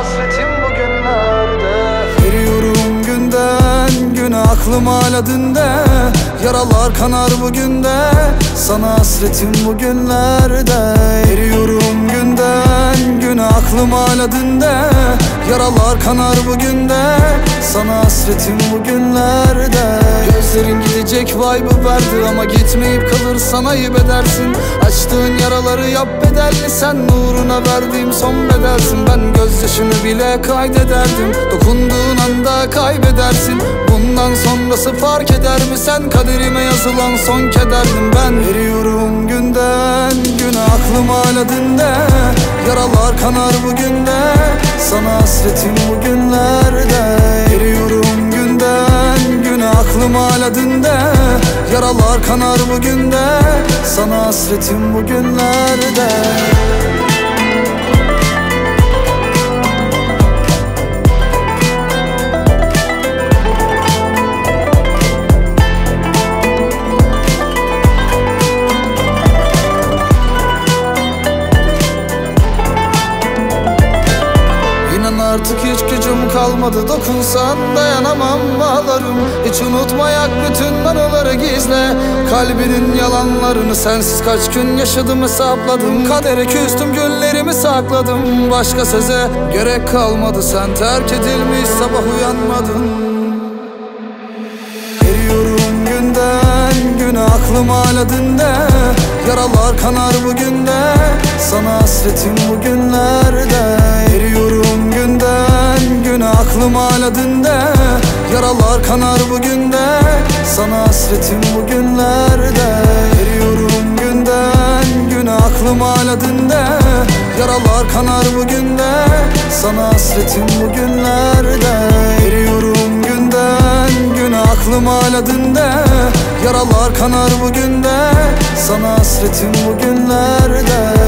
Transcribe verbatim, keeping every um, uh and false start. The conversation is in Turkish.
hasretim bugünlerde. Eriyorum günden güne, aklım hala dünde. Yaralar kanar bugün de, sana hasretim bugünlerde. Eriyorum günden güne, aklım hala dünde. Yaralar kanar bugün de, sana hasretim bugünlerde. Gözlerin gidecek vibe'ı verdi ama gitmeyip kalırsan ayıp edersin. Açtığın yaraları yap bedelli, sen uğruna verdiğim son bedelsin. Ben gözyaşını bile kaydederdim, dokunduğun anda kaybedersin. Bundan sonrası fark eder mi, sen kaderime yazılan son kederdim ben. Eriyorum günden güne, aklım hala dünde. Yaralar kanar bugün de, sana hasretim bugünlerde. Eriyorum günden güne, aklım hala dünde. Yaralar kanar bugün de, sana hasretim bugünlerde. Artık hiç gücüm kalmadı, dokunsan dayanamam ağlarım. Hiç unutmayak bütün anıları gizle, kalbinin yalanlarını. Sensiz kaç gün yaşadım hesapladım, kadere küstüm günlerimi sakladım. Başka söze gerek kalmadı, sen terk edilmiş sabah uyanmadın. Eriyorum günden güne, aklım hala dünde. Yaralar kanar bugün de, sana hasretim bugünlerde. Eriyorum günden güne, aklım hala dünde. Yaralar kanar bugün de, sana hasretim bugünlerde. Eriyorum günden güne, aklım hala dünde. Yaralar kanar bugün de, sana hasretim bugünlerde. Eriyorum günden güne, aklım hala dünde. Yaralar kanar bugün de, sana hasretim bugünlerde.